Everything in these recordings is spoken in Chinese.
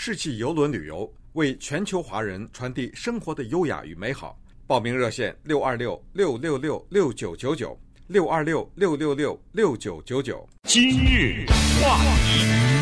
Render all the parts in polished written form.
世纪邮轮旅游，为全球华人传递生活的优雅与美好。报名热线626-666-6999，626-666-6999。 今日话题，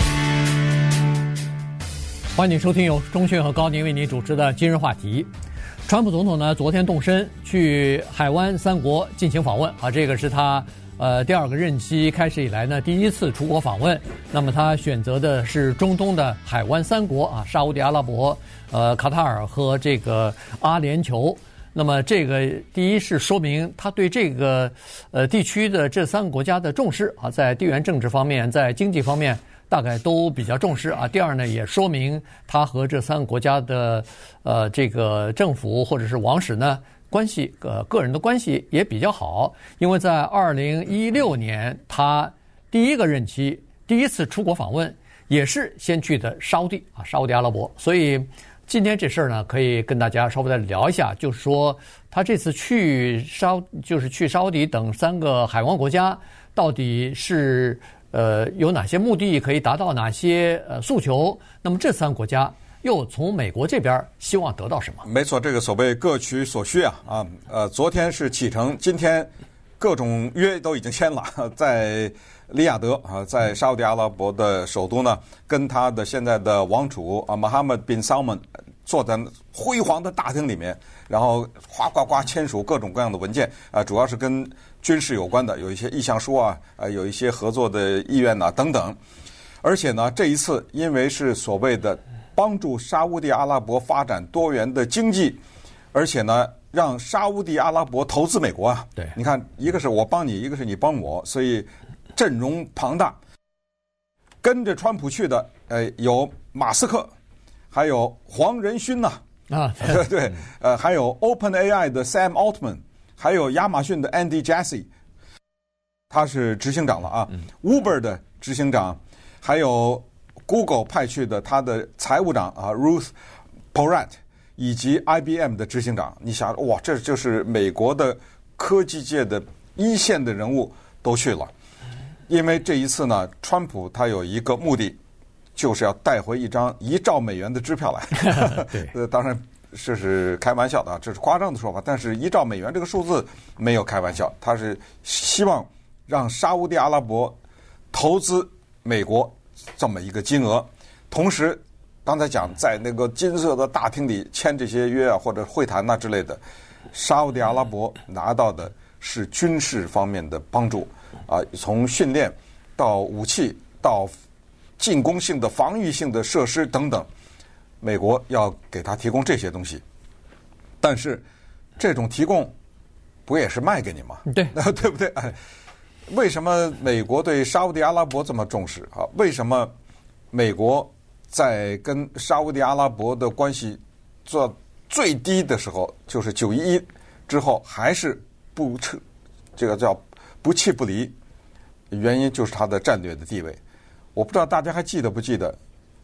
欢迎收听由钟迅和高宁为您主持的今日话题。川普总统呢，昨天动身去海湾三国进行访问啊，这个是他第二个任期开始以来呢第一次出国访问。那么他选择的是中东的海湾三国啊，沙烏地阿拉伯、卡塔尔和这个阿联酋。那么这个第一是说明他对这个地区的这三个国家的重视啊，在地缘政治方面，在经济方面大概都比较重视啊。第二呢，也说明他和这三个国家的这个政府或者是王室呢关系个人的关系也比较好，因为在2016年他第一个任期第一次出国访问也是先去的沙烏地阿拉伯，所以今天这事儿呢可以跟大家稍微再聊一下，就是说他这次去沙烏地等三个海湾国家到底是有哪些目的，可以达到哪些诉求，那么这三个国家又从美国这边希望得到什么？ 没错，这个所谓各取所需啊。昨天是启程，今天各种约都已经签了，在利雅得啊，在沙烏地阿拉伯的首都呢，跟他的现在的王储Mohammed bin Salman坐在辉煌的大厅里面，然后哗呱呱签署各种各样的文件啊，主要是跟军事有关的，有一些意向书啊，有一些合作的意愿啊等等。而且呢，这一次因为是所谓的帮助沙烏地阿拉伯发展多元的经济，而且呢，让沙烏地阿拉伯投资美国啊。 对， 你看，一个是我帮你，一个是你帮我，所以阵容庞大。跟着川普去的，有马斯克，还有黄仁勋呐，对，还有 OpenAI 的 Sam Altman， 还有亚马逊的 Andy Jassy， 他是执行长了啊。Uber 的执行长，还有 Google 派去的他的财务长啊 Ruth Porat， 以及 IBM 的执行长。你想，哇，这就是美国的科技界的一线的人物都去了。因为这一次呢，川普他有一个目的，就是要带回一张1兆美元的支票来。 对， 当然这是开玩笑的，这是夸张的说法，但是1兆美元这个数字没有开玩笑，他是希望让沙烏地阿拉伯投资美国这么一个金额。同时刚才讲在那个金色的大厅里签这些约啊，或者会谈啊之类的，沙烏地阿拉伯拿到的是军事方面的帮助啊，从训练到武器到进攻性的防御性的设施等等，美国要给他提供这些东西。但是这种提供不也是卖给你吗？ 对对不对？为什么美国对沙烏地阿拉伯这么重视啊？为什么美国在跟沙烏地阿拉伯的关系做最低的时候，就是911之后还是这个叫不弃不离？原因就是它的战略的地位。我不知道大家还记得不记得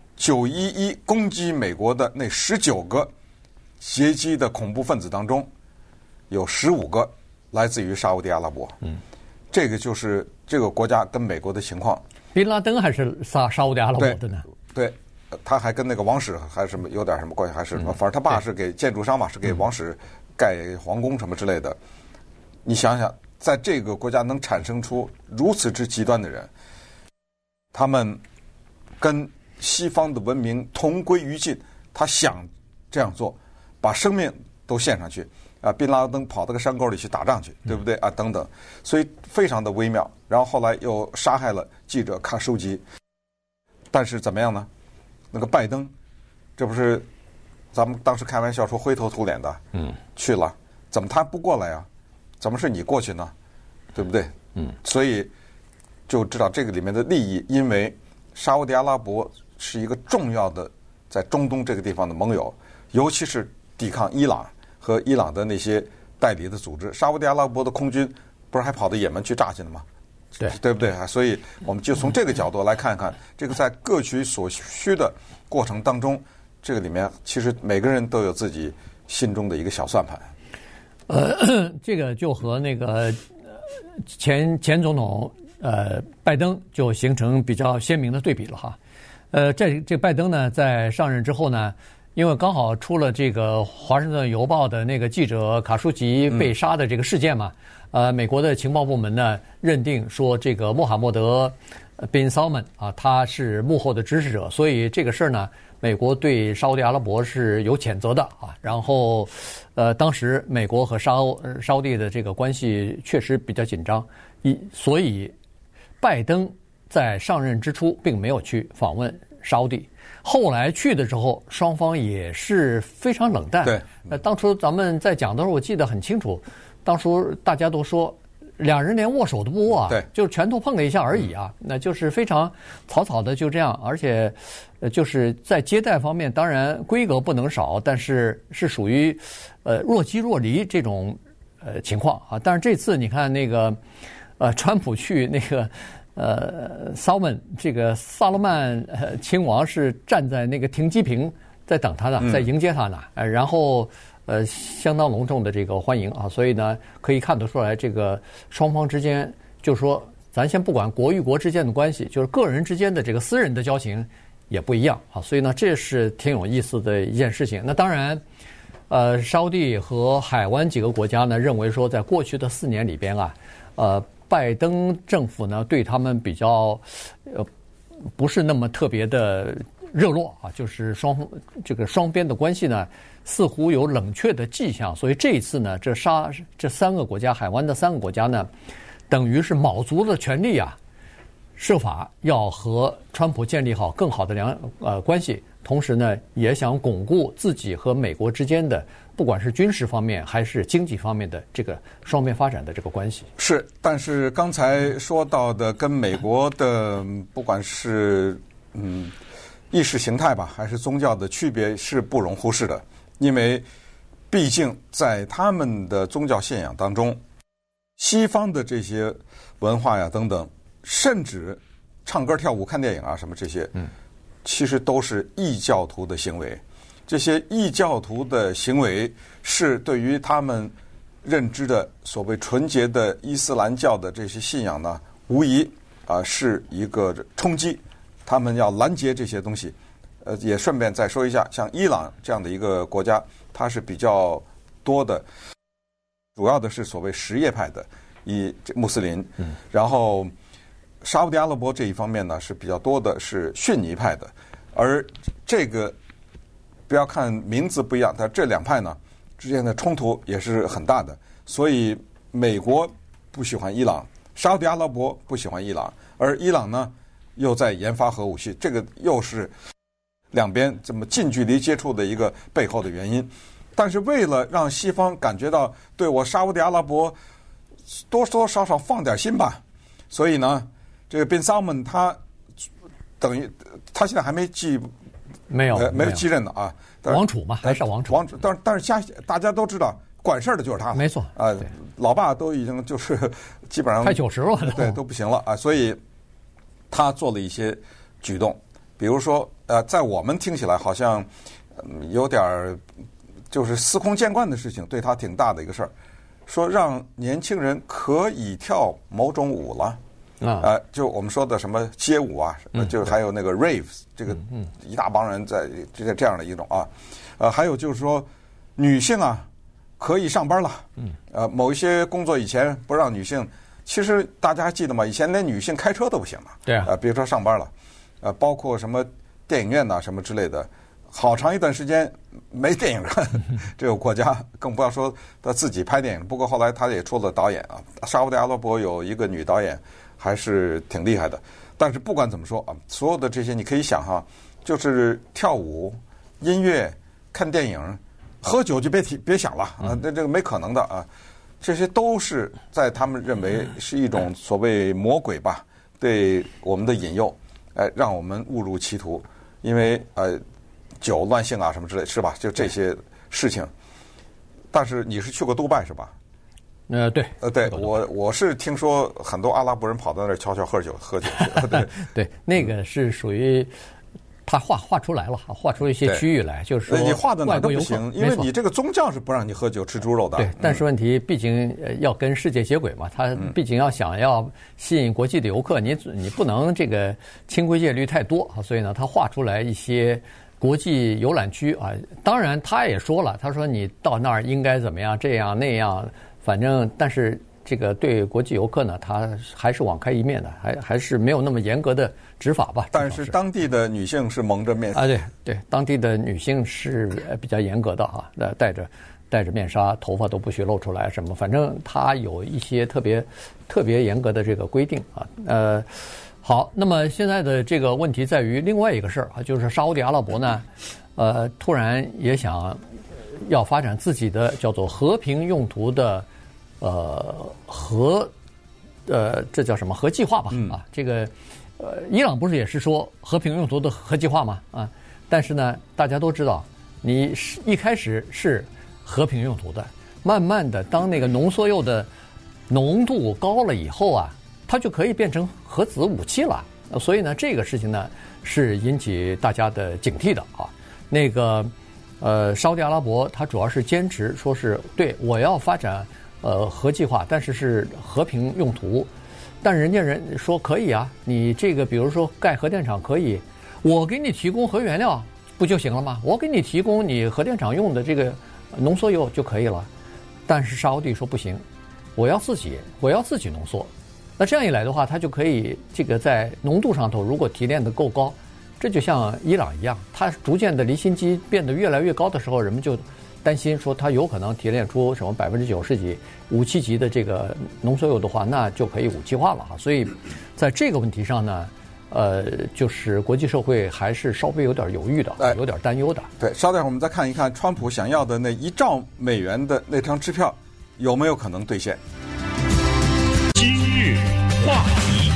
911攻击美国的那19个劫机的恐怖分子当中，有15个来自于沙烏地阿拉伯。这个就是这个国家跟美国的情况。 宾拉登还是沙烏地阿拉伯的呢？ 对，他还跟那个王室还是有点什么关系，还是什么？反正他爸是给建筑商嘛，是给王室盖皇宫什么之类的。你想想，在这个国家能产生出如此之极端的人，他们跟西方的文明同归于尽，他想这样做，把生命都献上去啊！宾拉登跑到个山沟里去打仗去，对不对啊？等等，所以非常的微妙。然后后来又杀害了记者卡舒吉，但是怎么样呢？那个拜登，这不是咱们当时开玩笑说灰头土脸的，去了，怎么他不过来啊？怎么是你过去呢？对不对？所以就知道这个里面的利益，因为沙烏地阿拉伯是一个重要的在中东这个地方的盟友，尤其是抵抗伊朗和伊朗的那些代理的组织。沙烏地阿拉伯的空军不是还跑到也门去炸去了吗？对不对啊？所以我们就从这个角度来看看，这个在各取所需的过程当中，这个里面其实每个人都有自己心中的一个小算盘。 这个就和那个前总统拜登就形成比较鲜明的对比了哈。 这拜登呢，在上任之后呢，因为刚好出了这个《华盛顿邮报》的那个记者卡舒吉被杀的这个事件嘛，美国的情报部门呢认定说这个穆罕默德bin Salman 啊，他是幕后的指使者，所以这个事儿呢，美国对沙烏地阿拉伯是有谴责的啊。然后，当时美国和沙烏地的这个关系确实比较紧张，所以拜登在上任之初并没有去访问沙烏地，后来去的时候，双方也是非常冷淡。 对， 当初咱们在讲的时候，我记得很清楚，当初大家都说两人连握手都不握啊， 对， 就是拳头碰了一下而已啊，那就是非常草草的就这样，而且就是在接待方面，当然规格不能少，但是是属于若即若离这种情况啊。但是这次你看那个川普去那个。萨勒曼亲王是站在那个停机坪在等他呢，在迎接他呢，然后相当隆重的这个欢迎啊，所以呢可以看得出来，这个双方之间，就是说咱先不管国与国之间的关系，就是个人之间的这个私人的交情也不一样啊，所以呢这是挺有意思的一件事情。那当然，沙烏地和海湾几个国家呢认为说，在过去的4年里边啊，拜登政府呢对他们比较不是那么特别的热络啊，就是双边的关系呢似乎有冷却的迹象，所以这一次呢这3个国家，海湾的3个国家呢，等于是卯足了全力啊，设法要和川普建立好更好的关系，同时呢也想巩固自己和美国之间的不管是军事方面还是经济方面的这个双边发展的这个关系。 是，但是刚才说到的跟美国的不管是意识形态吧，还是宗教的区别是不容忽视的，因为毕竟在他们的宗教信仰当中，西方的这些文化呀等等，甚至唱歌跳舞看电影啊什么这些，其实都是异教徒的行为。这些异教徒的行为是对于他们认知的所谓纯洁的伊斯兰教的这些信仰呢，无疑是一个冲击。他们要拦截这些东西。也顺便再说一下，像伊朗这样的一个国家，它是比较多的，主要的是所谓什叶派的穆斯林，然后沙烏地阿拉伯这一方面呢是比较多的是逊尼派的，而这个不要看名字不一样，但这2派呢之间的冲突也是很大的，所以美国不喜欢伊朗，沙烏地阿拉伯不喜欢伊朗，而伊朗呢又在研发核武器，这个又是两边这么近距离接触的一个背后的原因。但是为了让西方感觉到对我沙烏地阿拉伯多多少少放点心吧，所以呢这个 bin Salman 他等于他现在还没没有继任的啊， 王储嘛，还是王储。 但是大家都知道，管事儿的就是他， 没错啊，老爸都已经就是基本上快90了， 对，都不行了啊，所以他做了一些举动，比如说在我们听起来好像有点就是司空见惯的事情，对他挺大的一个事儿，说让年轻人可以跳某种舞了。就我们说的什么街舞啊，就还有那个 raves， 这个一大帮人在这样的一种啊，还有就是说女性啊可以上班了，某一些工作以前不让女性，其实大家还记得吗？以前连女性开车都不行了， 对啊， 别说上班了，包括什么电影院呐什么之类的，好长一段时间没电影看，这个国家更不要说他自己拍电影。不过后来他也出了导演啊，沙烏地阿拉伯有一个女导演。还是挺厉害的，但是不管怎么说啊，所有的这些你可以想哈，就是跳舞、音乐、看电影、喝酒就别想了啊，这个没可能的啊，这些都是在他们认为是一种所谓魔鬼吧，对我们的引诱，让我们误入歧途，因为酒乱性啊什么之类是吧？就这些事情。但是你是去过杜拜是吧？ 对， 对我是听说很多阿拉伯人跑到那儿悄悄喝酒，对， 对，那个是属于他画出来了，画出一些区域来，就是说你画的哪都不行，因为你这个宗教是不让你喝酒吃猪肉的。 对，但是问题毕竟要跟世界接轨嘛，他毕竟想要吸引国际的游客，你不能这个清规戒律太多，所以呢，他画出来一些国际游览区啊。当然，他也说了，他说你到那儿应该怎么样，这样那样，反正但是。这个对国际游客呢，他还是网开一面的，还是没有那么严格的执法吧。 但是当地的女性是蒙着面啊，对，当地的女性是比较严格的哈，戴着面纱，头发都不许露出来什么，反正他有一些特别严格的这个规定啊。好，那么现在的这个问题在于另外一个事儿啊，就是沙烏地阿拉伯呢，突然也想要发展自己的叫做和平用途的。这叫什么核计划吧？啊，这个伊朗不是也是说和平用途的核计划吗？啊，但是呢，大家都知道，你一开始是和平用途的，慢慢的，当那个浓缩铀的浓度高了以后啊，它就可以变成核子武器了。所以呢，这个事情呢是引起大家的警惕的啊。那个沙烏地阿拉伯它主要是坚持说是对我要发展。核计划，但是和平用途，但人家说可以啊，你这个比如说盖核电厂可以，我给你提供核原料不就行了吗？我给你提供你核电厂用的这个浓缩铀就可以了。但是沙烏地说不行，我要自己浓缩。那这样一来的话，它就可以这个在浓度上头如果提炼的够高，这就像伊朗一样，它逐渐的离心机变得越来越高的时候，人们就担心说它有可能提炼出什么90%几武器级的这个浓缩铀的话，那就可以武器化了哈。所以在这个问题上呢，就是国际社会还是稍微有点犹豫的，有点担忧的。 对，稍等会儿我们再看一看川普想要的那1兆美元的那张支票有没有可能兑现。 今日话题。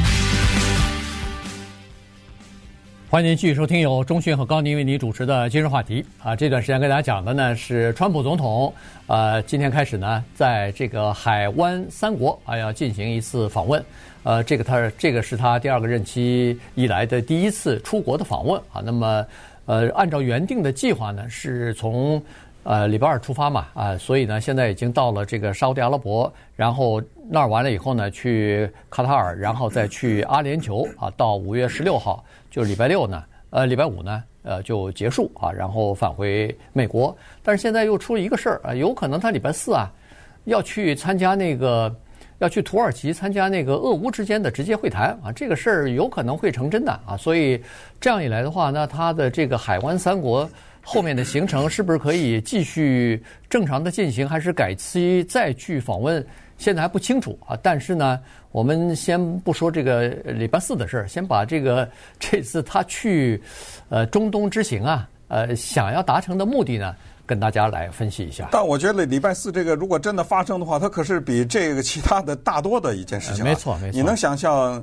欢迎您继续收听由钟迅和高宁为您主持的今日话题啊。这段时间跟大家讲的呢是川普总统今天开始呢在这个海湾3国要进行一次访问，这个是他第2个任期以来的第一次出国的访问啊。那么按照原定的计划呢是从礼拜2出发嘛所以呢现在已经到了这个沙烏地阿拉伯，然后那儿完了以后呢去卡塔尔，然后再去阿联酋到5月16号。就是礼拜5呢，就结束然后返回美国。但是现在又出了一个事儿有可能他礼拜4要去参加要去土耳其参加那个俄乌之间的直接会谈这个事儿有可能会成真的所以这样一来的话，那他的这个海湾3国后面的行程是不是可以继续正常的进行，还是改期再去访问？现在还不清楚但是呢，我们先不说这个礼拜4的事儿，先把这次他去中东之行想要达成的目的呢，跟大家来分析一下。 但我觉得礼拜4这个如果真的发生的话，它可是比这个其他的大多的一件事情没错。 你能想象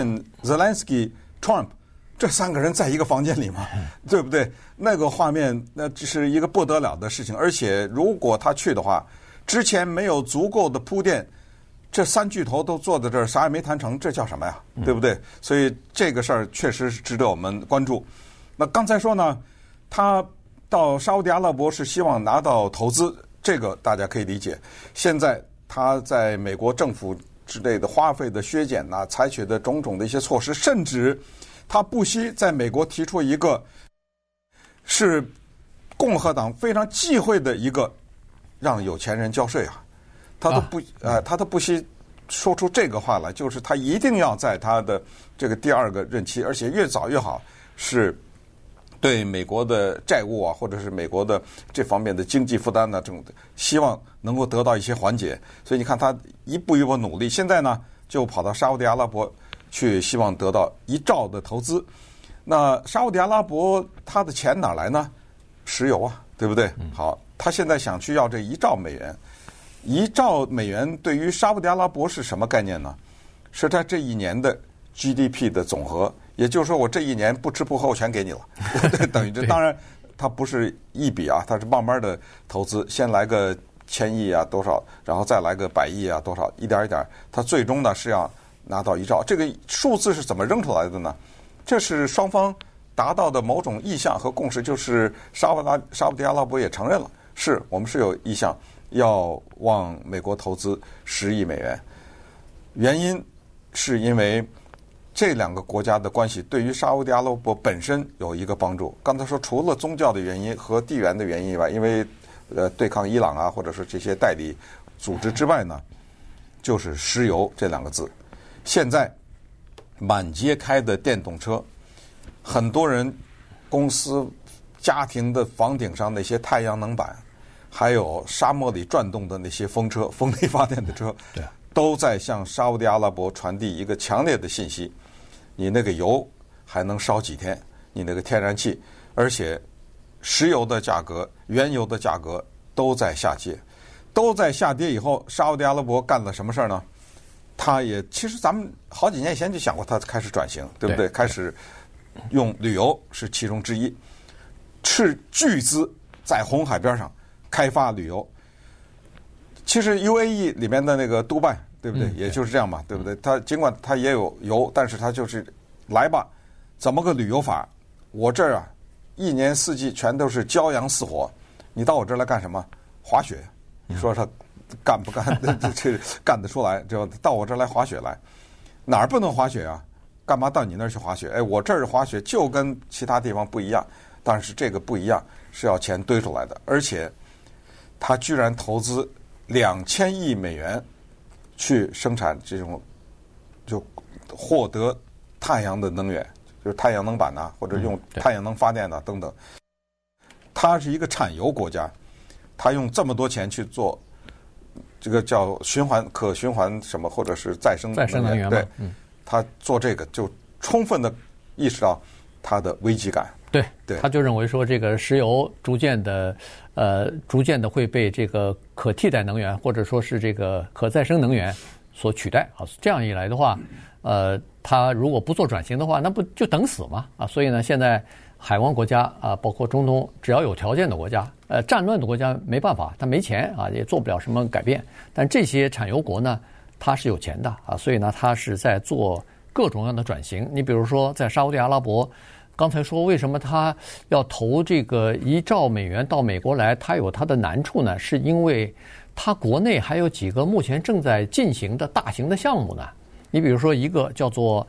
Putin、Zelensky、Trump 这3个人在一个房间里吗？对不对？那个画面那这是一个不得了的事情。而且如果他去的话，之前没有足够的铺垫，这3巨头都坐在这儿，啥也没谈成，这叫什么呀？对不对？所以这个事儿确实是值得我们关注。那刚才说呢，他到沙烏地阿拉伯是希望拿到投资，这个大家可以理解。现在他在美国政府之类的花费的削减采取的种种的一些措施，甚至他不惜在美国提出一个是共和党非常忌讳的一个让有钱人交税他都不惜说出这个话来，就是他一定要在他的这个第2个任期，而且越早越好，是对美国的债务或者是美国的这方面的经济负担这种的，希望能够得到一些缓解。所以你看他一步一步努力，现在呢就跑到沙烏地阿拉伯去，希望得到1兆的投资。那沙烏地阿拉伯他的钱哪来呢？石油对不对？好，他现在想去要这1兆美元。1兆美元对于沙烏地阿拉伯是什么概念呢？是他这1年的 GDP 的总和，也就是说我这1年不吃不喝我全给你了，等于这当然它不是一笔它是慢慢的投资，先来个1000亿多少，然后再来个100亿多少，一点一点，它最终呢是要拿到1兆。这个数字是怎么扔出来的呢？这是双方达到的某种意向和共识，就是沙烏地阿拉伯也承认了，是我们是有意向要往美国投资10亿美元。原因是因为这两个国家的关系对于沙烏地阿拉伯本身有一个帮助。刚才说除了宗教的原因和地缘的原因以外，因为对抗伊朗啊，或者是这些代理组织之外呢，就是石油这2个字。现在满街开的电动车，很多人公司家庭的房顶上那些太阳能板，还有沙漠里转动的那些风车，风力发电的车， 对， 都在向沙烏地阿拉伯传递一个强烈的信息：你那个油还能烧几天？你那个天然气，而且石油的价格、原油的价格都在下跌，都在下跌以后，沙烏地阿拉伯干了什么事儿呢？他也其实咱们好几年以前就想过，他开始转型，对不对？开始用旅游是其中之一，斥巨资在红海边上开发旅游。其实 UAE 里面的那个杜拜，对不对？也就是这样嘛，对不对？它尽管它也有油，但是它就是来吧，怎么个旅游法？我这儿啊，一年四季全都是骄阳似火，你到我这儿来干什么？滑雪？你说他干不干？这干得出来？就到我这儿来滑雪来，哪儿不能滑雪啊？干嘛到你那儿去滑雪？哎，我这儿滑雪就跟其他地方不一样，但是这个不一样是要钱堆出来的，而且他居然投资2000亿美元去生产这种就获得太阳的能源，就是太阳能板呐，或者用太阳能发电呐等等。它是一个产油国家，它用这么多钱去做这个叫可循环什么，或者是再生能源，对，他做这个就充分的意识到他的危机感。 对，他就认为说这个石油逐渐的会被这个可替代能源或者说是这个可再生能源所取代啊。这样一来的话，他如果不做转型的话，那不就等死吗？啊，所以呢，现在海湾国家啊，包括中东，只要有条件的国家，战乱的国家没办法，他没钱啊，也做不了什么改变。但这些产油国呢，他是有钱的啊，所以呢，他是在做各种各样的转型。你比如说，在沙烏地阿拉伯。刚才说为什么他要投这个1兆美元到美国来，他有他的难处呢？是因为他国内还有几个目前正在进行的大型的项目呢。你比如说一个叫做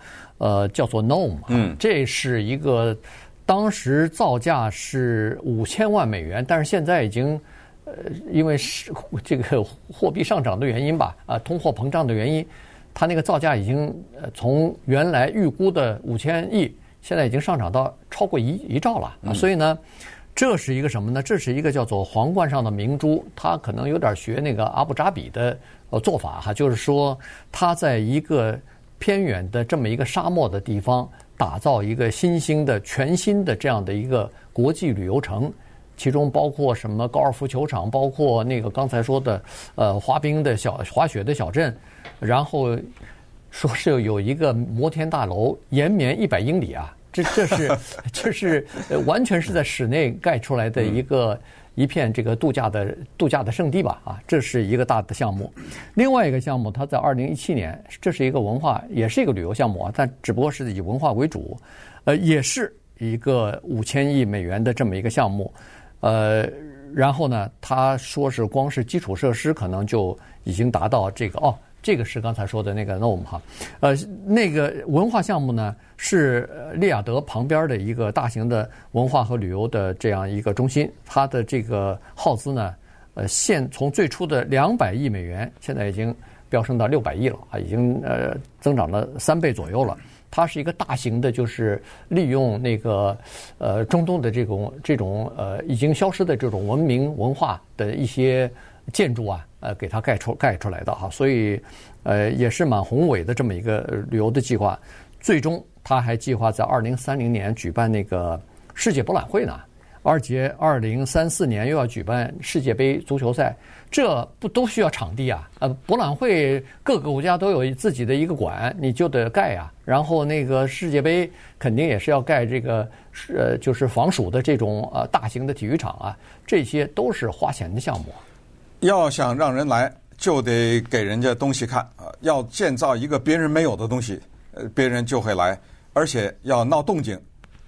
NOM， 这是一个当时造价是5000万美元，但是现在已经因为是这个货币上涨的原因吧，通货膨胀的原因，它那个造价已经从原来预估的5000亿。现在已经上涨到超过1兆了啊！所以呢，这是一个什么呢？这是一个叫做皇冠上的明珠，它可能有点学那个阿布扎比的做法哈，就是说它在一个偏远的这么一个沙漠的地方打造一个新兴的、全新的这样的一个国际旅游城，其中包括什么高尔夫球场，包括那个刚才说的滑雪的小镇，然后。说是有一个摩天大楼延绵100英里啊，这是完全是在室内盖出来的一片这个度假的圣地吧啊，这是一个大的项目。另外一个项目，它在2017年，这是一个也是一个旅游项目啊，但只不过是以文化为主，也是一个5000亿美元的这么一个项目，然后呢，他说是光是基础设施可能就已经达到这个是刚才说的那个 NOM 哈，那个文化项目呢是利雅得旁边的一个大型的文化和旅游的这样一个中心，它的这个耗资呢，从最初的200亿美元，现在已经飙升到600亿了啊，已经增长了3倍左右了。它是一个大型的，就是利用那个中东的这种已经消失的这种文明文化的一些建筑啊。给它盖出来的哈，所以也是蛮宏伟的这么一个旅游的计划。最终，他还计划在2030年举办那个世界博览会呢，而且2034年又要举办世界杯足球赛，这不都需要场地啊？博览会各个国家都有自己的一个馆，你就得盖啊。然后那个世界杯肯定也是要盖这个就是防暑的这种大型的体育场啊，这些都是花钱的项目。 要想让人来，就得给人家东西看啊！要建造一个别人没有的东西，别人就会来，而且要闹动静，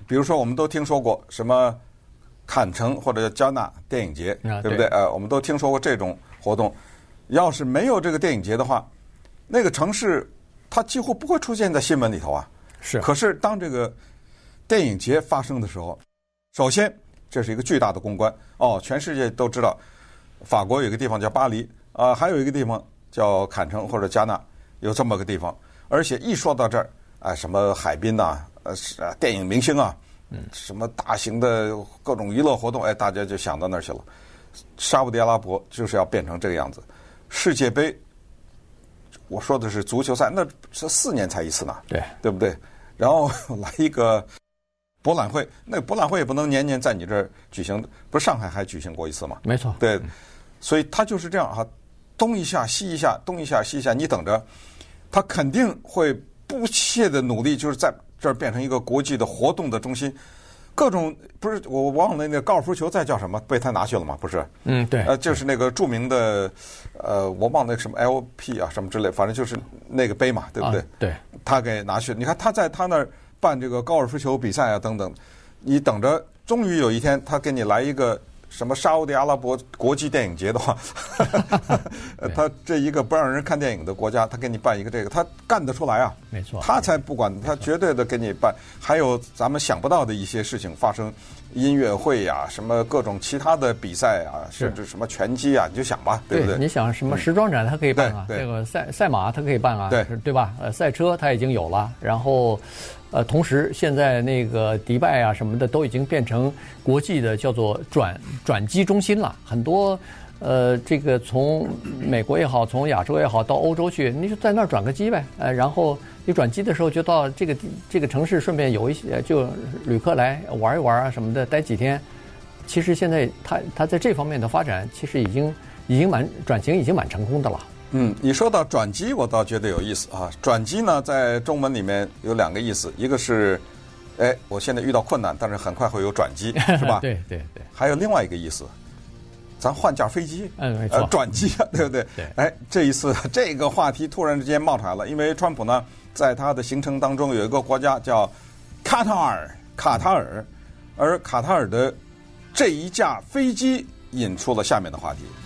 比如说我们都听说过什么坎城或者加纳电影节，对不对？我们都听说过这种活动。要是没有这个电影节的话，那个城市它几乎不会出现在新闻里头啊。 是。 可是当这个电影节发生的时候，首先这是一个巨大的公关全世界都知道，法国有一个地方叫巴黎还有一个地方叫坎城或者加纳，有这么个地方。而且一说到这儿什么海滨电影明星什么大型的各种娱乐活动，大家就想到那儿去了。沙烏地阿拉伯就是要变成这个样子。世界杯，我说的是足球赛，那是4年才一次呢，对不对？然后来一个博览会，那博览会也不能年年在你这儿举行，不是上海还举行过一次吗？ 没错， 对，所以他就是这样东一下西一下，东一下西一下，你等着，他肯定会不懈的努力，就是在这儿变成一个国际的活动的中心。各种不是我忘了那个高尔夫球赛叫什么，被他拿去了吗？不是， 对， 就是那个著名的我忘了什么 LP 什么之类，反正就是那个杯嘛，对不对？ 对， 他给拿去。你看他在他那儿办这个高尔夫球比赛等等，你等着，终于有一天他给你来一个什么沙烏地阿拉伯国际电影节的话，他这一个不让人看电影的国家，他给你办一个这个，他干得出来啊！ 没错， 他才不管，他绝对的给你办。还有咱们想不到的一些事情发生，音乐会什么各种其他的比赛甚至什么拳击你就想吧，对不对？ 你想什么时装展他可以办这个赛马他可以办对吧？赛车他已经有了，然后。同时，现在那个迪拜什么的都已经变成国际的叫做转机中心了。很多这个从美国也好，从亚洲也好，到欧洲去，你就在那儿转个机呗。然后你转机的时候就到这个城市，顺便有一些就旅客来玩一玩什么的，待几天。其实现在他在这方面的发展，其实已经转型已经蛮成功的了。 你说到转机，我倒觉得有意思转机呢，在中文里面有2个意思，一个是，我现在遇到困难，但是很快会有转机，是吧？ 对。 还有另外一个意思，咱换架飞机， 没错， 转机对不对？ 对。 这一次这个话题突然之间冒出来了，因为川普呢，在他的行程当中有一个国家叫卡塔尔，而卡塔尔的这一架飞机引出了下面的话题。